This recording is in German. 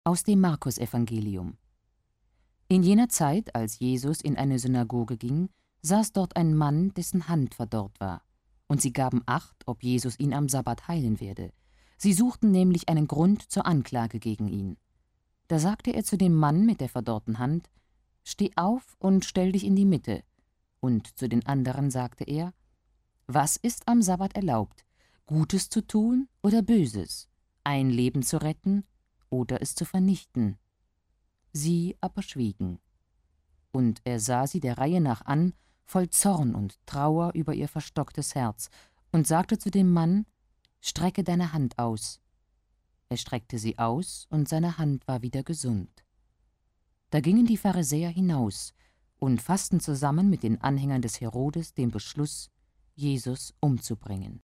Aus dem Markusevangelium. In jener Zeit, als Jesus in eine Synagoge ging, saß dort ein Mann, dessen Hand verdorrt war. Und sie gaben Acht, ob Jesus ihn am Sabbat heilen werde. Sie suchten nämlich einen Grund zur Anklage gegen ihn. Da sagte er zu dem Mann mit der verdorrten Hand: »Steh auf und stell dich in die Mitte.« Und zu den anderen sagte er: »Was ist am Sabbat erlaubt, Gutes zu tun oder Böses, ein Leben zu retten oder es zu vernichten?« Sie aber schwiegen. Und er sah sie der Reihe nach an, voll Zorn und Trauer über ihr verstocktes Herz, und sagte zu dem Mann: »Strecke deine Hand aus.« Er streckte sie aus, und seine Hand war wieder gesund. Da gingen die Pharisäer hinaus und fassten zusammen mit den Anhängern des Herodes den Beschluss, Jesus umzubringen.